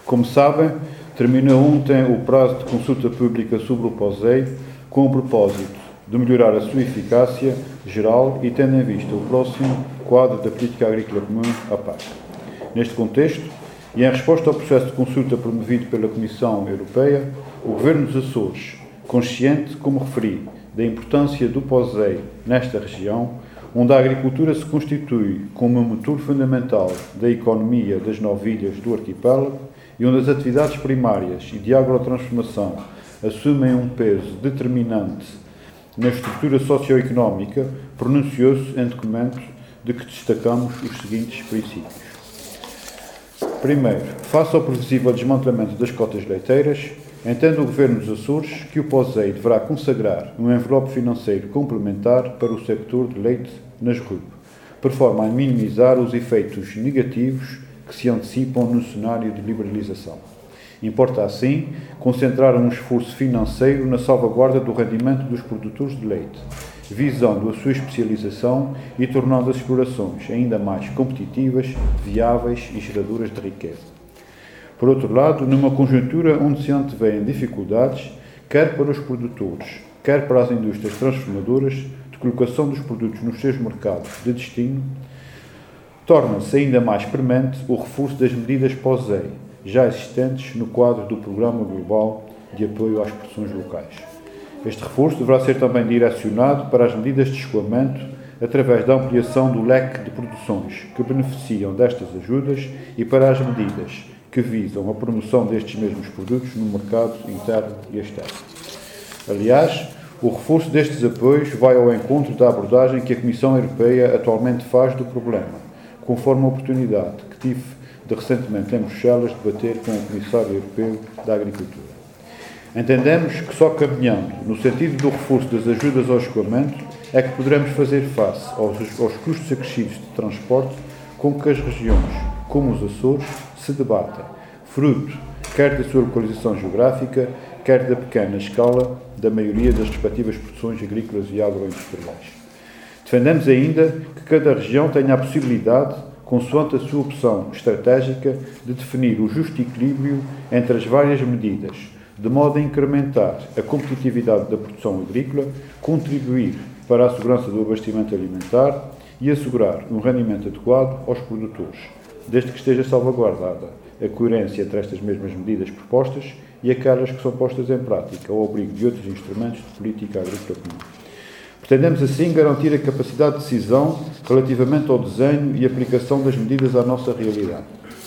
Como sabem, terminou ontem o prazo de consulta pública sobre o POSEI com o propósito de melhorar a sua eficácia geral e tendo em vista o próximo quadro da Política Agrícola Comum, a PAC. Neste contexto, e em resposta ao processo de consulta promovido pela Comissão Europeia, o Governo dos Açores, consciente, como referi, da importância do POSEI nesta região, onde a agricultura se constitui como um motor fundamental da economia das 9 ilhas do arquipélago e onde as atividades primárias e de agrotransformação assumem um peso determinante na estrutura socioeconómica, pronunciou-se em documento de que destacamos os seguintes princípios. Primeiro, face ao previsível desmantelamento das cotas leiteiras, entende o Governo dos Açores que o POSEI deverá consagrar um envelope financeiro complementar para o sector de leite nas RUP, por forma a minimizar os efeitos negativos que se antecipam no cenário de liberalização. Importa, assim, concentrar um esforço financeiro na salvaguarda do rendimento dos produtores de leite, visando a sua especialização e tornando as explorações ainda mais competitivas, viáveis e geradoras de riqueza. Por outro lado, numa conjuntura onde se antevêem dificuldades, quer para os produtores, quer para as indústrias transformadoras, de colocação dos produtos nos seus mercados de destino, torna-se ainda mais premente o reforço das medidas POSEI, já existentes no quadro do Programa Global de Apoio às Produções Locais. Este reforço deverá ser também direcionado para as medidas de escoamento através da ampliação do leque de produções que beneficiam destas ajudas e para as medidas que visam a promoção destes mesmos produtos no mercado interno e externo. Aliás, o reforço destes apoios vai ao encontro da abordagem que a Comissão Europeia atualmente faz do problema, conforme a oportunidade que tive de recentemente em Bruxelas debater com o Comissário Europeu da Agricultura. Entendemos que só caminhando no sentido do reforço das ajudas ao escoamento é que poderemos fazer face aos custos acrescidos de transporte com que as regiões, como os Açores, se debatem, fruto quer da sua localização geográfica, quer da pequena escala da maioria das respectivas produções agrícolas e agroindustriais. Defendemos ainda que cada região tenha a possibilidade, consoante a sua opção estratégica, de definir o justo equilíbrio entre as várias medidas, de modo a incrementar a competitividade da produção agrícola, contribuir para a segurança do abastecimento alimentar e assegurar um rendimento adequado aos produtores, desde que esteja salvaguardada a coerência entre estas mesmas medidas propostas e aquelas que são postas em prática ao abrigo de outros instrumentos de política agrícola comum. Pretendemos, assim, garantir a capacidade de decisão relativamente ao desenho e aplicação das medidas à nossa realidade.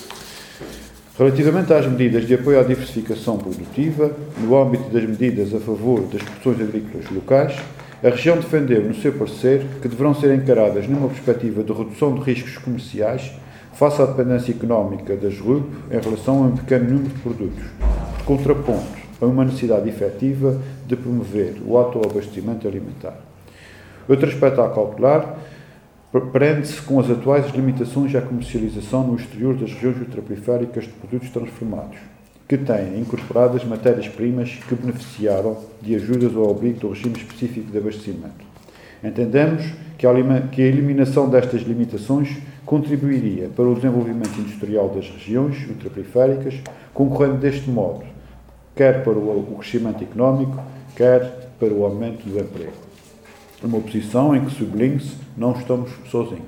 Relativamente às medidas de apoio à diversificação produtiva, no âmbito das medidas a favor das produções agrícolas locais, a região defendeu, no seu parecer, que deverão ser encaradas numa perspectiva de redução de riscos comerciais face à dependência económica das RUP em relação a um pequeno número de produtos, por contraponto a uma necessidade efetiva de promover o autoabastecimento alimentar. Outro aspecto a cautelar prende-se com as atuais limitações à comercialização no exterior das regiões ultraperiféricas de produtos transformados, que têm incorporadas matérias-primas que beneficiaram de ajudas ao abrigo do regime específico de abastecimento. Entendemos que a eliminação destas limitações contribuiria para o desenvolvimento industrial das regiões ultraperiféricas, concorrendo deste modo, quer para o crescimento económico, quer para o aumento do emprego. Uma posição em que, sublinhe-se, não estamos sozinhos.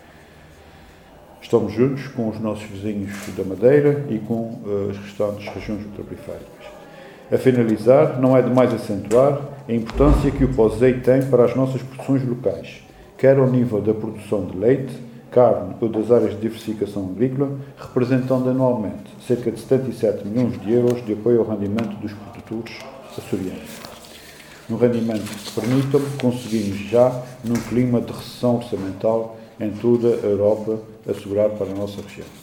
Estamos juntos com os nossos vizinhos da Madeira e com as restantes regiões ultraperiféricas. A finalizar, não é demais acentuar a importância que o POSEI tem para as nossas produções locais, quer ao nível da produção de leite, carne ou das áreas de diversificação agrícola, representando anualmente cerca de 77 milhões de euros de apoio ao rendimento dos produtores açorianos. Um rendimento que permita-me conseguirmos já, num clima de recessão orçamental em toda a Europa, assegurar para a nossa região.